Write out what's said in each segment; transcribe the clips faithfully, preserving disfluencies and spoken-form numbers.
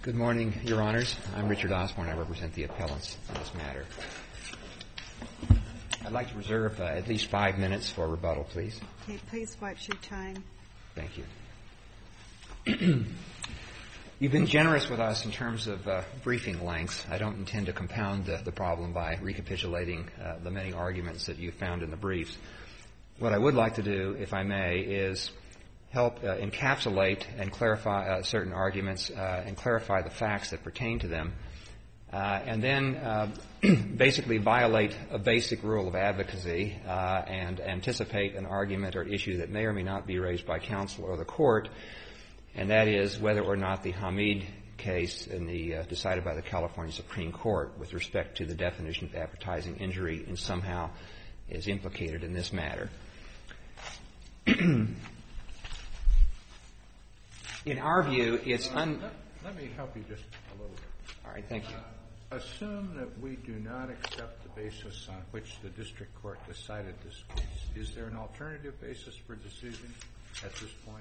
Good morning, Your Honors. I'm Richard Osborne. I represent the appellants in this matter. I'd like to reserve uh, at least five minutes for rebuttal, please. Okay, please watch your time. Thank you. You've been generous with us in terms of uh, briefing lengths. I don't intend to compound the, the problem by recapitulating uh, the many arguments that you found in the briefs. What I would like to do, if I may, is help uh, encapsulate and clarify uh, certain arguments uh, and clarify the facts that pertain to them, uh, and then uh, basically violate a basic rule of advocacy uh, and anticipate an argument or issue that may or may not be raised by counsel or the court, and that is whether or not the Hamid case in the uh, decided by the California Supreme Court with respect to the definition of advertising injury and somehow is implicated in this matter. In our view, it's un... Let, let me help you just a little bit. All right, thank you. Uh, assume that we do not accept the basis on which the district court decided this case. Is there an alternative basis for decision at this point?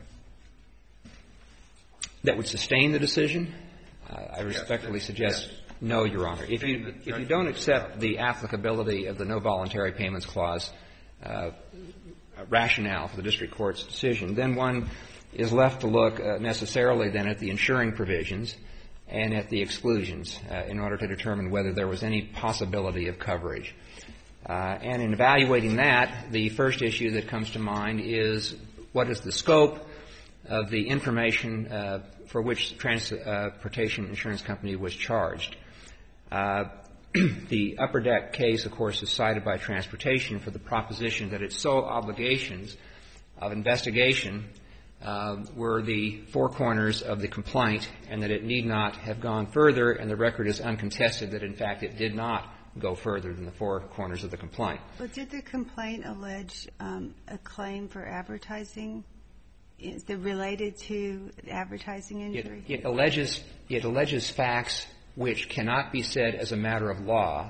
That would sustain the decision? Uh, I respectfully yes, suggest yes. no, Your Honor. If you, if you don't accept the applicability of the no voluntary payments clause uh, rationale for the district court's decision, then one is left to look uh, necessarily then at the insuring provisions and at the exclusions uh, in order to determine whether there was any possibility of coverage. Uh, and in evaluating that, the first issue that comes to mind is what is the scope of the information uh, for which the transportation insurance company was charged. Uh, the Upper Deck case, of course, is cited by transportation for the proposition that its sole obligations of investigation Uh, were the four corners of the complaint and that it need not have gone further, and the record is uncontested that, in fact, it did not go further than the four corners of the complaint. But did the complaint allege um, a claim for advertising? Is it related to advertising injury? It, it alleges it alleges facts which cannot be said as a matter of law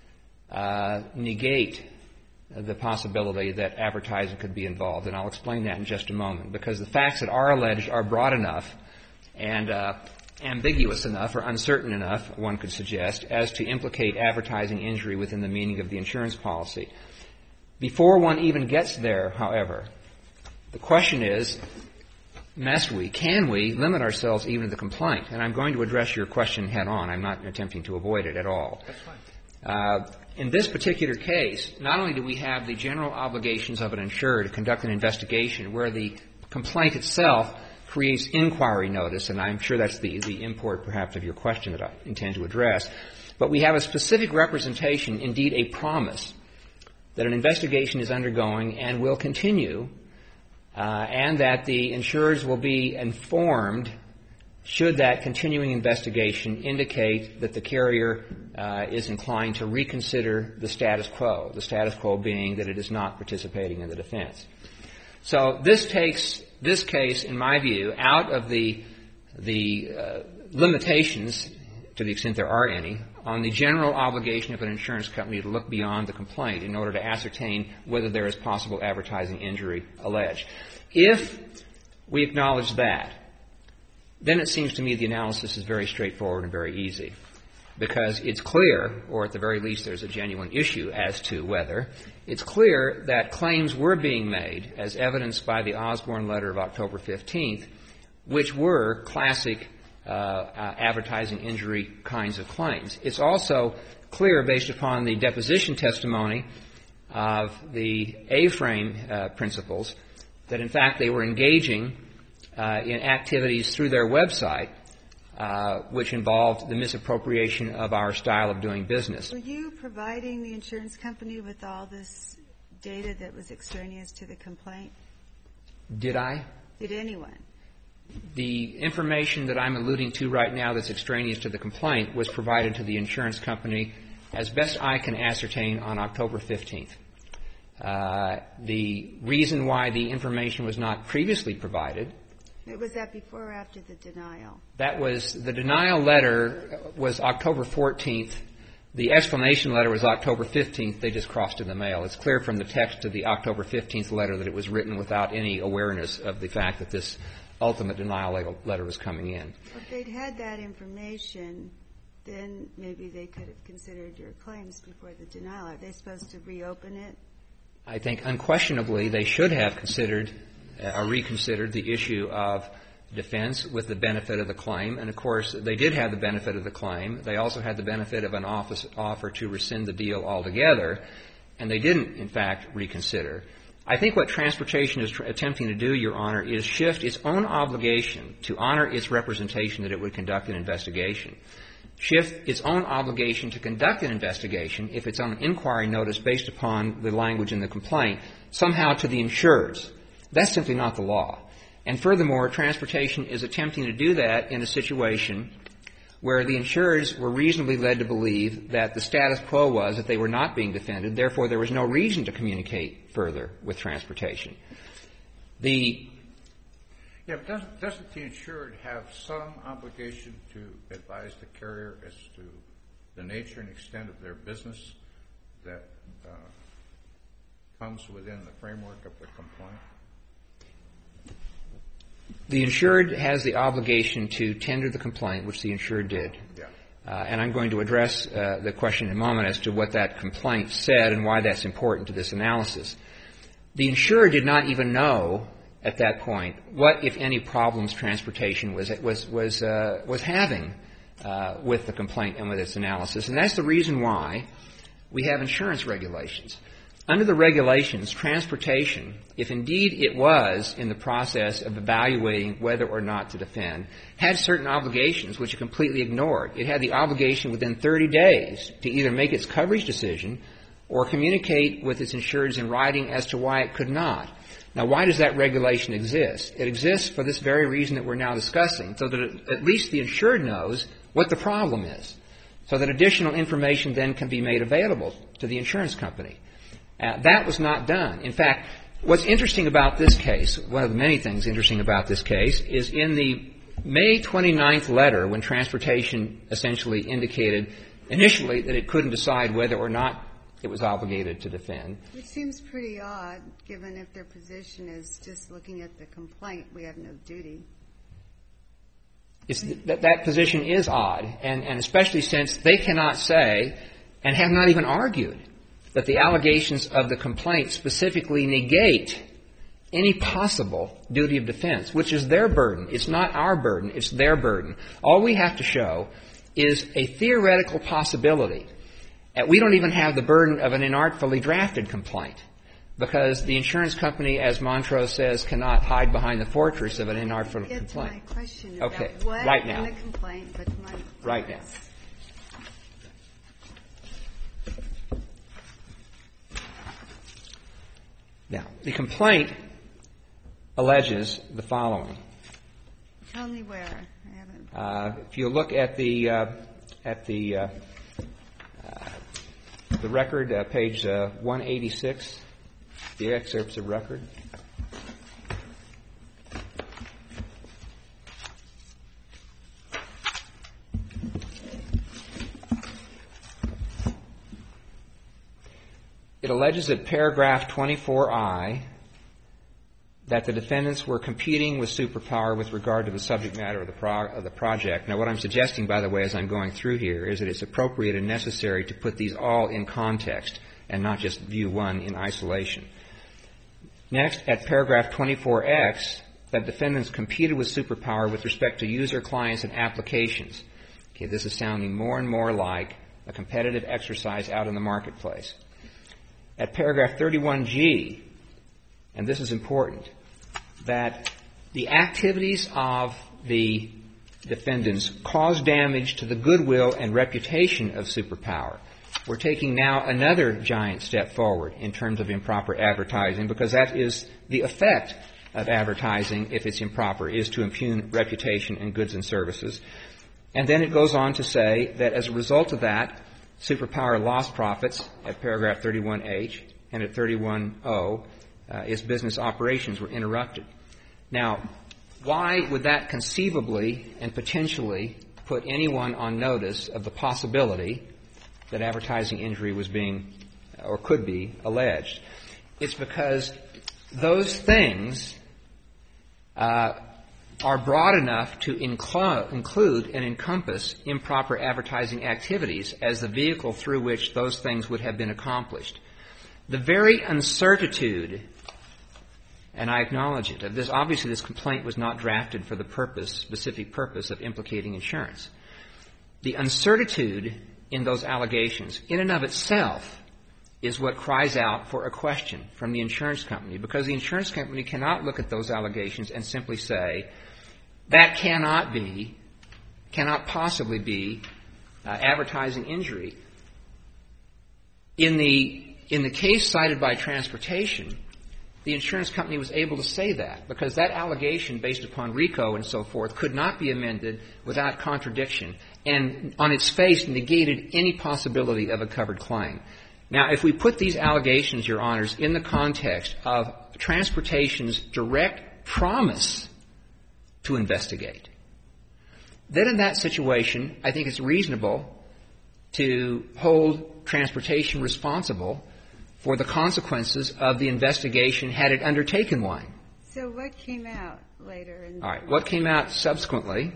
uh, negate the possibility that advertising could be involved. And I'll explain that in just a moment, because the facts that are alleged are broad enough and uh, ambiguous enough or uncertain enough, one could suggest, as to implicate advertising injury within the meaning of the insurance policy. Before one even gets there, however, the question is, must we, can we limit ourselves even to the complaint? And I'm going to address your question head on. I'm not attempting to avoid it at all. That's fine. Uh, in this particular case, not only do we have the general obligations of an insurer to conduct an investigation where the complaint itself creates inquiry notice, and I'm sure that's the, the import perhaps of your question that I intend to address, but we have a specific representation, indeed a promise, that an investigation is undergoing and will continue, uh, and that the insurers will be informed should that continuing investigation indicate that the carrier uh, is inclined to reconsider the status quo, the status quo being that it is not participating in the defense. So this takes this case, in my view, out of the, the uh, limitations, to the extent there are any, on the general obligation of an insurance company to look beyond the complaint in order to ascertain whether there is possible advertising injury alleged. If we acknowledge that, then it seems to me the analysis is very straightforward and very easy, because it's clear, or at the very least there's a genuine issue as to whether, it's clear that claims were being made, as evidenced by the Osborne letter of October fifteenth, which were classic uh, uh, advertising injury kinds of claims. It's also clear, based upon the deposition testimony of the A-frame uh, principals, that in fact they were engaging Uh, in activities through their website, uh, which involved the misappropriation of our style of doing business. Were you providing the insurance company with all this data that was extraneous to the complaint? Did I? Did anyone? The information that I'm alluding to right now that's extraneous to the complaint was provided to the insurance company as best I can ascertain on October fifteenth. Uh, the reason why the information was not previously provided, Was that before or after the denial? That was, the denial letter was October fourteenth. The explanation letter was October fifteenth. They just crossed in the mail. It's clear from the text of the October fifteenth letter that it was written without any awareness of the fact that this ultimate denial letter was coming in. If they'd had that information, then maybe they could have considered your claims before the denial. Are they supposed to reopen it? I think unquestionably they should have considered uh, or reconsidered the issue of defense with the benefit of the claim. And, of course, they did have the benefit of the claim. They also had the benefit of an office offer to rescind the deal altogether. And they didn't, in fact, reconsider. I think what transportation is tr- attempting to do, Your Honor, is shift its own obligation to honor its representation that it would conduct an investigation. Shift its own obligation to conduct an investigation if it's on an inquiry notice based upon the language in the complaint, somehow to the insureds. That's simply not the law. And furthermore, transportation is attempting to do that in a situation where the insureds were reasonably led to believe that the status quo was that they were not being defended, therefore there was no reason to communicate further with transportation. The Yeah, but doesn't, doesn't the insured have some obligation to advise the carrier as to the nature and extent of their business that uh, comes within the framework of the complaint? The insured has the obligation to tender the complaint, which the insured did. Yeah. Uh, and I'm going to address uh, the question in a moment as to what that complaint said and why that's important to this analysis. The insured did not even know at that point what, if any, problems transportation was was was uh, was having uh, with the complaint and with its analysis. And that's the reason why we have insurance regulations. Under the regulations, transportation, if indeed it was in the process of evaluating whether or not to defend, had certain obligations which it completely ignored. It had the obligation within thirty days to either make its coverage decision or communicate with its insureds in writing as to why it could not. Now, why does that regulation exist? It exists for this very reason that we're now discussing, so that it, at least the insured knows what the problem is, so that additional information then can be made available to the insurance company. Uh, that was not done. In fact, what's interesting about this case, one of the many things interesting about this case, is in the May twenty-ninth letter when transportation essentially indicated initially that it couldn't decide whether or not it was obligated to defend. Which seems pretty odd, given if their position is just looking at the complaint, we have no duty. It's th- that, that position is odd, and, and especially since they cannot say, and have not even argued, that the allegations of the complaint specifically negate any possible duty of defense, which is their burden. It's not our burden. It's their burden. All we have to show is a theoretical possibility. And we don't even have the burden of an inartfully drafted complaint, because the insurance company, as Montrose says, cannot hide behind the fortress of an inartful Get complaint. to my question Okay, about what right now. in the complaint, but my Right now. Now, the complaint alleges the following. Tell me where. I haven't. Uh, if you look at the uh, at the uh, uh, the record, uh, page uh, one eighty-six, the excerpts of record. It alleges at paragraph twenty-four I that the defendants were competing with Superpower with regard to the subject matter of the, pro- of the project. Now, what I'm suggesting, by the way, as I'm going through here, is that it's appropriate and necessary to put these all in context and not just view one in isolation. Next, at paragraph twenty-four X, that defendants competed with Superpower with respect to user clients and applications. Okay, this is sounding more and more like a competitive exercise out in the marketplace. At paragraph thirty-one G, and this is important, that the activities of the defendants caused damage to the goodwill and reputation of Superpower. We're taking now another giant step forward in terms of improper advertising, because that is the effect of advertising, if it's improper, is to impugn reputation and goods and services. And then it goes on to say that as a result of that, Superpower lost profits at paragraph thirty-one H, and at thirty-one O, uh, its business operations were interrupted. Now, why would that conceivably and potentially put anyone on notice of the possibility that advertising injury was being or could be alleged? It's because those things uh, are broad enough to inclu- include and encompass improper advertising activities as the vehicle through which those things would have been accomplished. The very uncertitude, and I acknowledge it, of this, obviously this complaint was not drafted for the purpose, specific purpose of implicating insurance. The uncertitude in those allegations, in and of itself, is what cries out for a question from the insurance company, because the insurance company cannot look at those allegations and simply say, that cannot be, cannot possibly be uh, advertising injury. In the, in the case cited by Transportation, the insurance company was able to say that, because that allegation based upon RICO and so forth could not be amended without contradiction, and on its face negated any possibility of a covered claim. Now, if we put these allegations, Your Honors, in the context of Transportation's direct promise to investigate, then in that situation, I think it's reasonable to hold Transportation responsible for the consequences of the investigation had it undertaken one. So what came out later? In All right. What came out subsequently?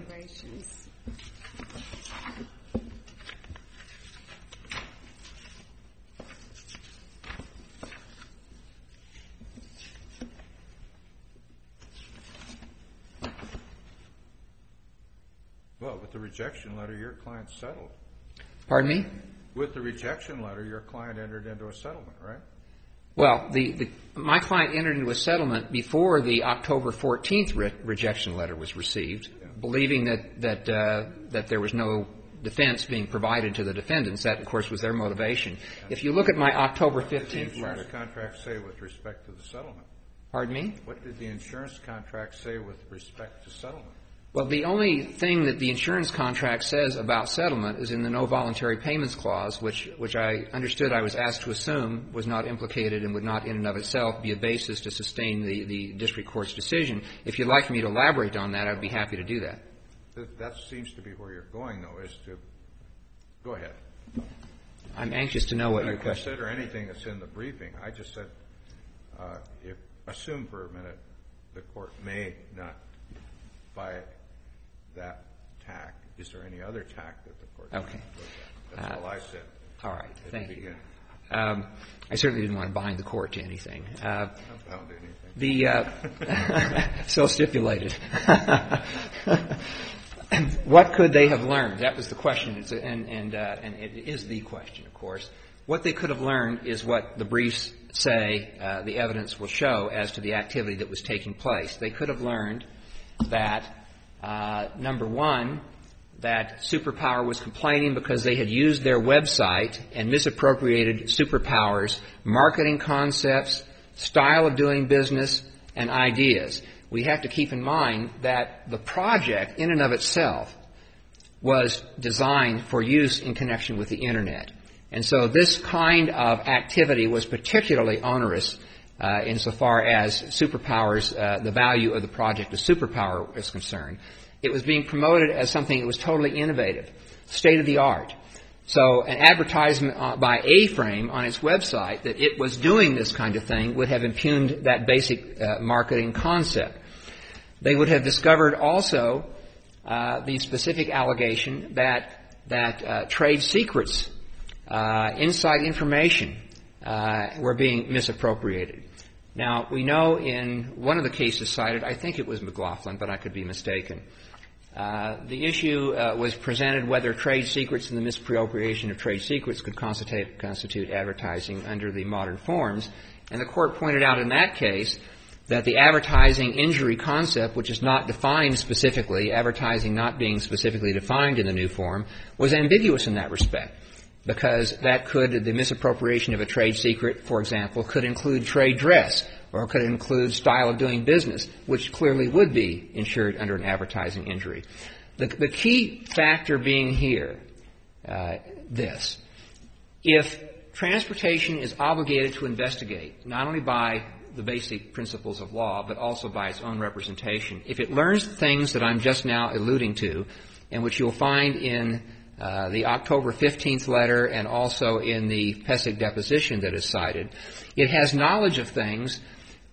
Well, with the rejection letter, your client settled. Pardon me? With the rejection letter, your client entered into a settlement, right? Well, the, the, my client entered into a settlement before the October fourteenth re- rejection letter was received, yeah. believing that that uh, that there was no defense being provided to the defendants. That, of course, was their motivation. Yeah. If you look at my October fifteenth letter. What did the insurance contract say with respect to the settlement? Pardon me? What did the insurance contract say with respect to settlement? Well, the only thing that the insurance contract says about settlement is in the no voluntary payments clause, which which I understood I was asked to assume was not implicated and would not in and of itself be a basis to sustain the, the district court's decision. If you'd like for me to elaborate on that, I'd be happy to do that. That, that seems to be where you're going, though, is to – go ahead. I'm anxious to know what your question is. Consider anything that's in the briefing. I just said uh, if assume for a minute the court may not buy that tack. Is there any other tack that the court can Okay. look at? That's uh, all I said. All right. Thank you. Um, I certainly didn't want to bind the court to anything. Uh, I don't bound anything. The uh, so stipulated. What could they have learned? That was the question, it's a, and and uh, and it is the question, of course. What they could have learned is what the briefs say. Uh, the evidence will show as to the activity that was taking place. They could have learned that. Uh, number one, that Superpower was complaining because they had used their website and misappropriated Superpower's marketing concepts, style of doing business, and ideas. We have to keep in mind that the project in and of itself was designed for use in connection with the Internet. And so this kind of activity was particularly onerous Uh, insofar as Superpower's, uh, the value of the project of Superpower is concerned. It was being promoted as something that was totally innovative, state of the art. So an advertisement uh, by A-Frame on its website that it was doing this kind of thing would have impugned that basic uh, marketing concept. They would have discovered also uh, the specific allegation that that uh, trade secrets, uh, inside information, uh, were being misappropriated. Now, we know in one of the cases cited, I think it was McLaughlin, but I could be mistaken, uh, the issue uh, was presented whether trade secrets and the misappropriation of trade secrets could constitute, constitute advertising under the modern forms. And the court pointed out in that case that the advertising injury concept, which is not defined specifically, advertising not being specifically defined in the new form, was ambiguous in that respect. Because that could, the misappropriation of a trade secret, for example, could include trade dress or could include style of doing business, which clearly would be insured under an advertising injury. The, the key factor being here, uh, this, if Transportation is obligated to investigate, not only by the basic principles of law, but also by its own representation, if it learns things that I'm just now alluding to, and which you'll find in Uh, the October fifteenth letter and also in the Pesic deposition that is cited, it has knowledge of things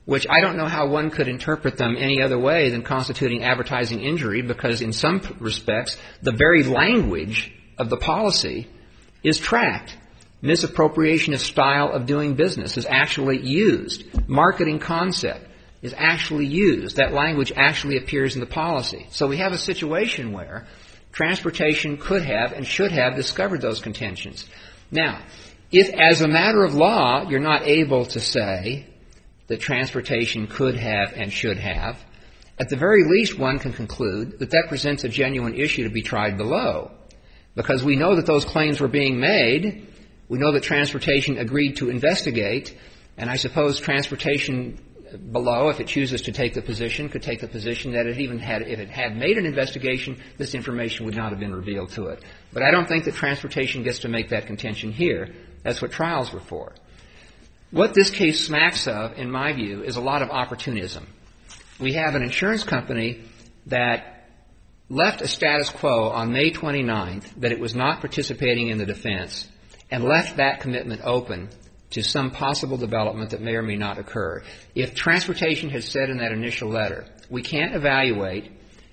which I don't know how one could interpret them any other way than constituting advertising injury, because in some respects, the very language of the policy is tracked. Misappropriation of style of doing business is actually used. Marketing concept is actually used. That language actually appears in the policy. So we have a situation where transportation could have and should have discovered those contentions. Now, if as a matter of law you're not able to say that transportation could have and should have, at the very least one can conclude that that presents a genuine issue to be tried below, because we know that those claims were being made. We know that transportation agreed to investigate, and I suppose transportation below, if it chooses to take the position, could take the position that it even had, if it had made an investigation, this information would not have been revealed to it. But I don't think that transportation gets to make that contention here. That's what trials were for. What this case smacks of, in my view, is a lot of opportunism. We have an insurance company that left a status quo on May twenty-ninth that it was not participating in the defense, and left that commitment open to some possible development that may or may not occur. If transportation had said in that initial letter, we can't evaluate,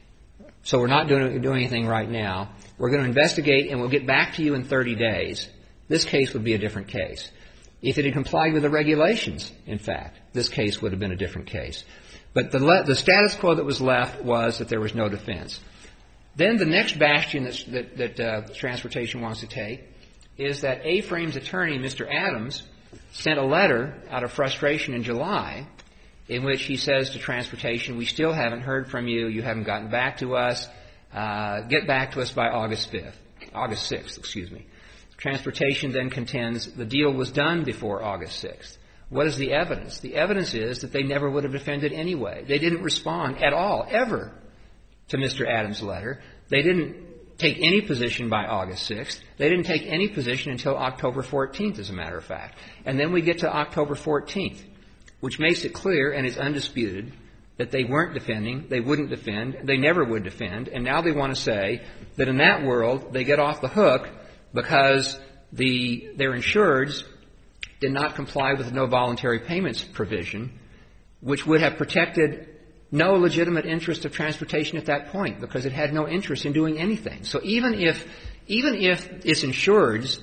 so we're not doing, doing anything right now, we're going to investigate and we'll get back to you in thirty days, this case would be a different case. If it had complied with the regulations, in fact, this case would have been a different case. But the, le- the status quo that was left was that there was no defense. Then the next bastion that's, that, that uh, transportation wants to take is that A-Frame's attorney, Mister Adams, sent a letter out of frustration in July in which he says to transportation, we still haven't heard from you, you haven't gotten back to us, uh, get back to us by August fifth, August sixth, excuse me. Transportation then contends the deal was done before August sixth. What is the evidence? The evidence is that they never would have defended anyway. They didn't respond at all, ever, to Mister Adams' letter. They didn't take any position by August sixth. They didn't take any position until October fourteenth, as a matter of fact. And then we get to October fourteenth, which makes it clear and is undisputed that they weren't defending, they wouldn't defend, they never would defend, and now they want to say that in that world they get off the hook because the their insureds did not comply with the no voluntary payments provision, which would have protected no legitimate interest of transportation at that point because it had no interest in doing anything. So even if even if its insureds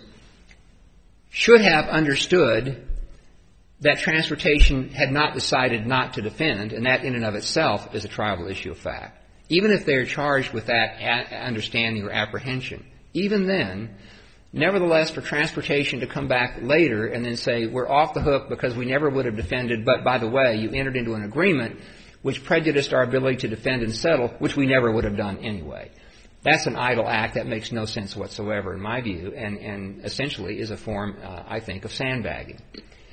should have understood that transportation had not decided not to defend, and that in and of itself is a triable issue of fact, even if they're charged with that a- understanding or apprehension, even then, nevertheless, for transportation to come back later and then say, we're off the hook because we never would have defended, but by the way, you entered into an agreement which prejudiced our ability to defend and settle, which we never would have done anyway. That's an idle act that makes no sense whatsoever, in my view, and, and essentially is a form, uh, I think, of sandbagging.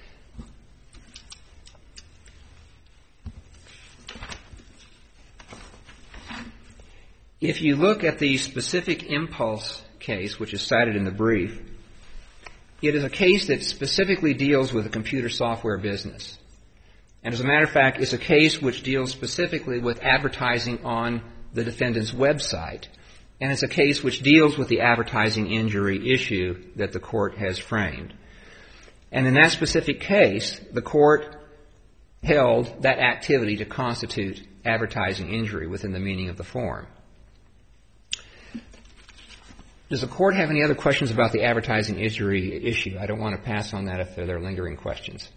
If you look at the specific impulse case, which is cited in the brief, it is a case that specifically deals with a computer software business. And as a matter of fact, it's a case which deals specifically with advertising on the defendant's website. And it's a case which deals with the advertising injury issue that the court has framed. And in that specific case, the court held that activity to constitute advertising injury within the meaning of the form. Does the court have any other questions about the advertising injury issue? I don't want to pass on that if there are lingering questions.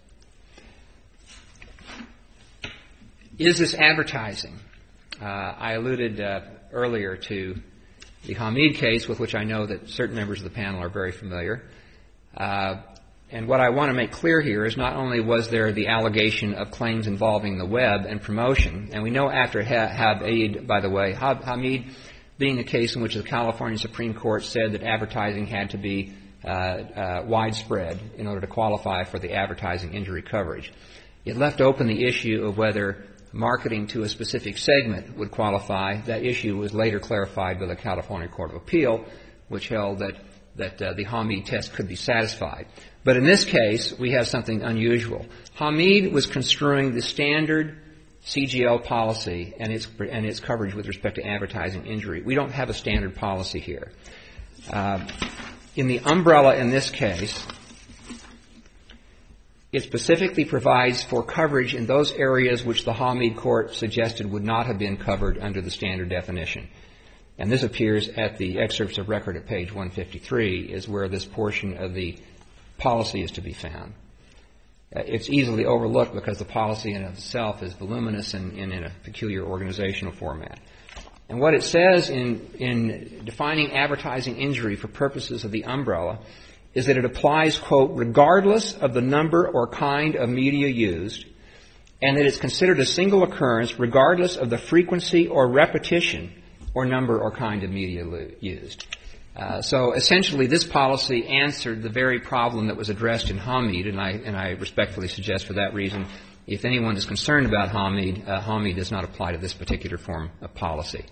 Is this advertising? Uh, I alluded uh, earlier to the Hamid case, with which I know that certain members of the panel are very familiar. Uh, and what I want to make clear here is not only was there the allegation of claims involving the web and promotion, and we know after Hamid, by the way, Hamid being a case in which the California Supreme Court said that advertising had to be uh, uh, widespread in order to qualify for the advertising injury coverage. It left open the issue of whether marketing to a specific segment would qualify. That issue was later clarified by the California Court of Appeal, which held that, that uh, the Hamid test could be satisfied. But in this case, we have something unusual. Hamid was construing the standard C G L policy and its and its coverage with respect to advertising injury. We don't have a standard policy here. Uh, in the umbrella in this case, It specifically provides for coverage in those areas which the Hamid Court suggested would not have been covered under the standard definition. And this appears at the excerpts of record at page one fifty-three, is where this portion of the policy is to be found. Uh, it's easily overlooked because the policy in itself is voluminous and, and in a peculiar organizational format. And what it says in, in defining advertising injury for purposes of the umbrella is that it applies, quote, regardless of the number or kind of media used, and that it's considered a single occurrence regardless of the frequency or repetition or number or kind of media lo- used. Uh, so essentially this policy answered the very problem that was addressed in Hamid, and I, and I respectfully suggest for that reason, if anyone is concerned about Hamid, uh, Hamid does not apply to this particular form of policy.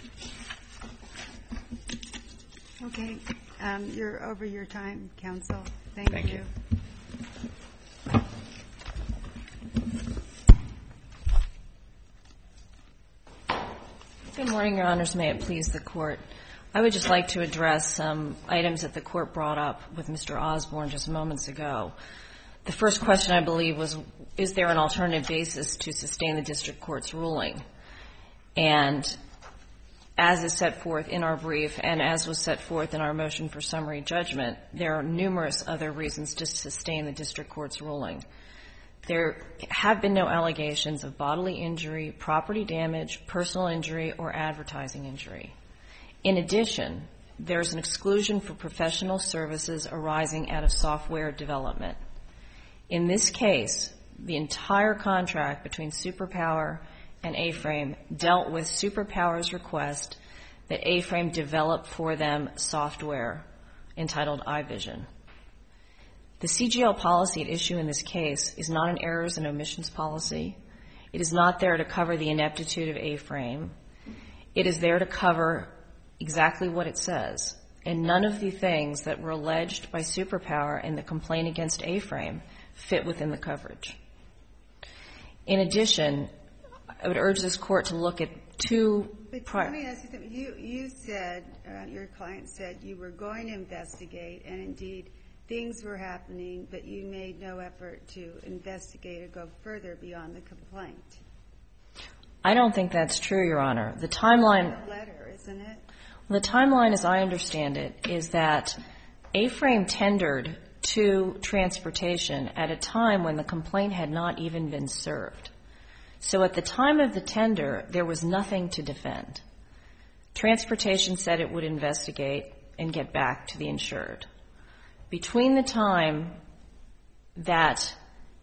Okay. Um, you're over your time, counsel. Thank, Thank you. you. Good morning, Your Honors. May it please the Court. I would just like to address some items that the Court brought up with Mister Osborne just moments ago. The first question, I believe, was, is there an alternative basis to sustain the district court's ruling? And as is set forth in our brief and as was set forth in our motion for summary judgment, there are numerous other reasons to sustain the district court's ruling. There have been no allegations of bodily injury, property damage, personal injury, or advertising injury. In addition, there's an exclusion for professional services arising out of software development. In this case, the entire contract between Superpower and A-Frame dealt with Superpower's request that A-Frame develop for them software entitled iVision. The C G L policy at issue in this case is not an errors and omissions policy. It is not there to cover the ineptitude of A-Frame. It is there to cover exactly what it says. And none of the things that were alleged by Superpower in the complaint against A-Frame fit within the coverage. In addition, I would urge this Court to look at two But prior... let me ask you something. You, you said, uh, your client said you were going to investigate, and indeed things were happening, but you made no effort to investigate or go further beyond the complaint. I don't think that's true, Your Honor. The timeline... It's a letter, isn't it? The timeline, as I understand it, is that A-Frame tendered to transportation at a time when the complaint had not even been served. So at the time of the tender, there was nothing to defend. Transportation said it would investigate and get back to the insured. Between the time that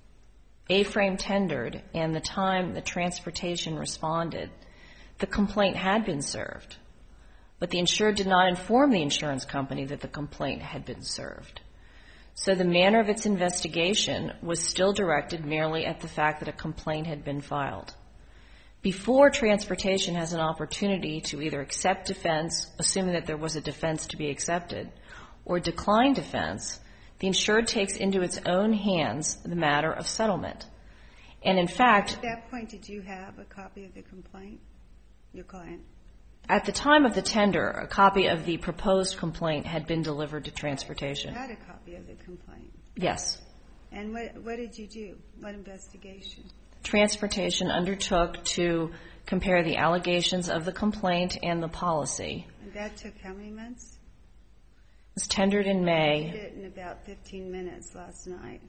A-Frame tendered and the time the transportation responded, the complaint had been served. But the insured did not inform the insurance company that the complaint had been served. So the manner of its investigation was still directed merely at the fact that a complaint had been filed. Before transportation has an opportunity to either accept defense, assuming that there was a defense to be accepted, or decline defense, the insured takes into its own hands the matter of settlement. And in fact... At that point, did you have a copy of the complaint, your client? At the time of the tender, a copy of the proposed complaint had been delivered to transportation. You had a copy of the complaint? Yes. And what, what did you do? What investigation? Transportation undertook to compare the allegations of the complaint and the policy. And that took how many months? It was tendered in May. You did it in about fifteen minutes last night.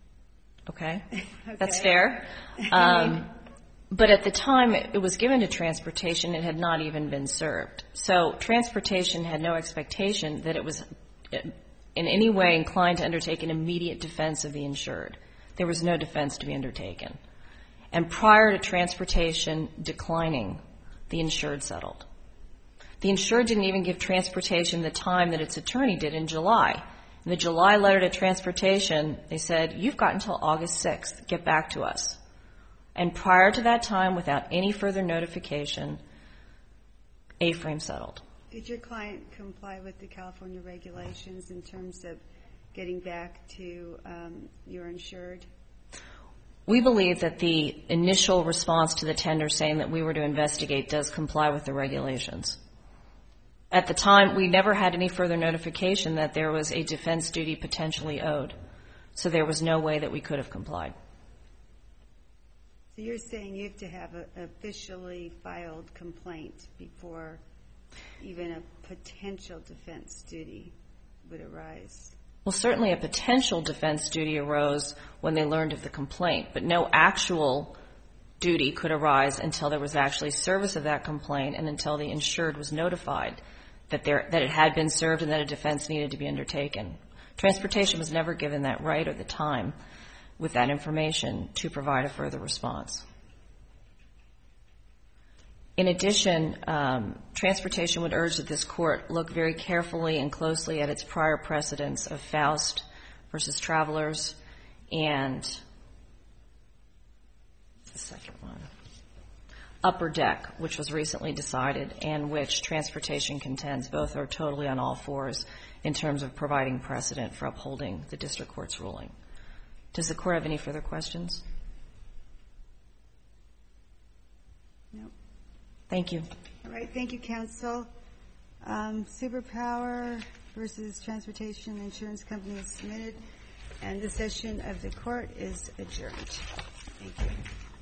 Okay. Okay. That's fair. Um, but at the time it was given to transportation, it had not even been served. So transportation had no expectation that it was in any way inclined to undertake an immediate defense of the insured. There was no defense to be undertaken. And prior to transportation declining, the insured settled. The insured didn't even give transportation the time that its attorney did in July. In the July letter to transportation, they said, you've got until August sixth, get back to us. And prior to that time, without any further notification, A-Frame settled. Did your client comply with the California regulations in terms of getting back to um, your insured? We believe that the initial response to the tender saying that we were to investigate does comply with the regulations. At the time, we never had any further notification that there was a defense duty potentially owed. So there was no way that we could have complied. So you're saying you have to have an officially filed complaint before even a potential defense duty would arise? Well, certainly a potential defense duty arose when they learned of the complaint, but no actual duty could arise until there was actually service of that complaint and until the insured was notified that there that it had been served and that a defense needed to be undertaken. Transportation was never given that right or the time with that information to provide a further response. In addition, um, Transportation would urge that this Court look very carefully and closely at its prior precedents of Faust versus Travelers and the second one, Upper Deck, which was recently decided and which Transportation contends both are totally on all fours in terms of providing precedent for upholding the district court's ruling. Does the Court have any further questions? No. Thank you. All right. Thank you, counsel. Um, Superpower versus Transportation Insurance Company is submitted, and the session of the Court is adjourned. Thank you.